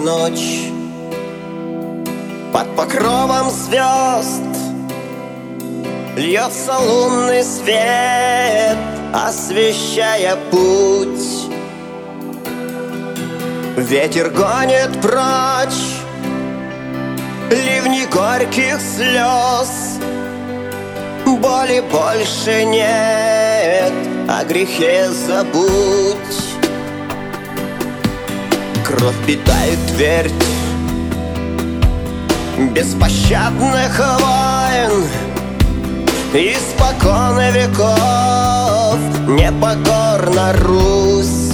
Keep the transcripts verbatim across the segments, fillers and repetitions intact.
ночь под покровом звезд льется лунный свет, освещая путь. Ветер гонит прочь ливни горьких слез. Боли больше нет, о грехе забудь. Кровь питает твердь беспощадных войн. Испокон веков непокорна Русь,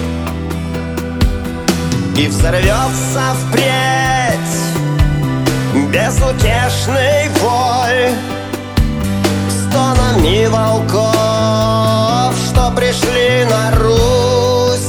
и взорвется впредь безутешный вой стонами волков, что пришли на Русь.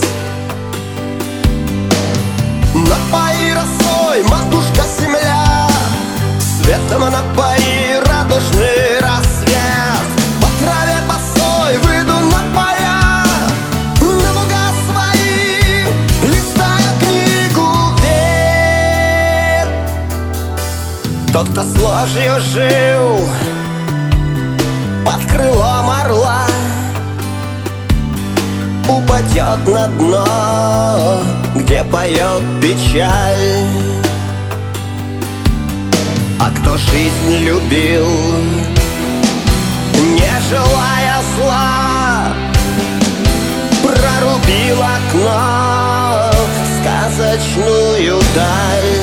Напои росой, матушка земля, светом напои радужный рассвет. По траве босой выйду на поля, на луга свои, листая книгу вверх. Тот, кто с ложью жил под крылом орла, упадет на дно, где поет печаль. А кто жизнь любил, не желая зла, прорубил окно в сказочную даль.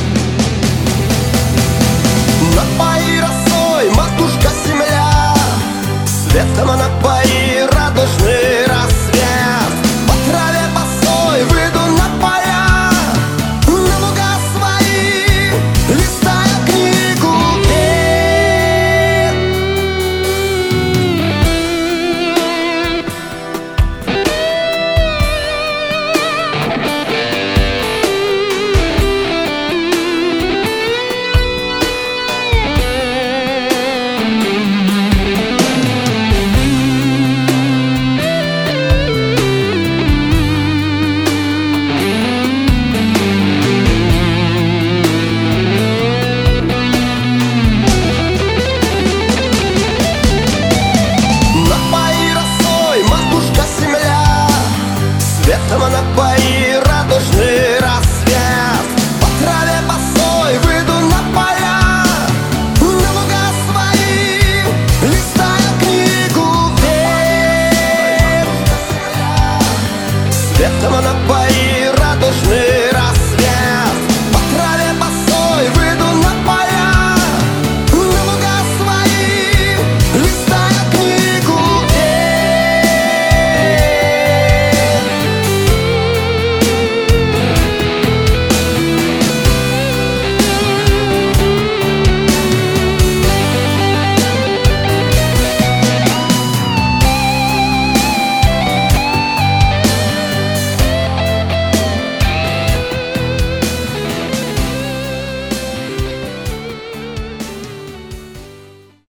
Напои росой, матушка земля, светом напои радужный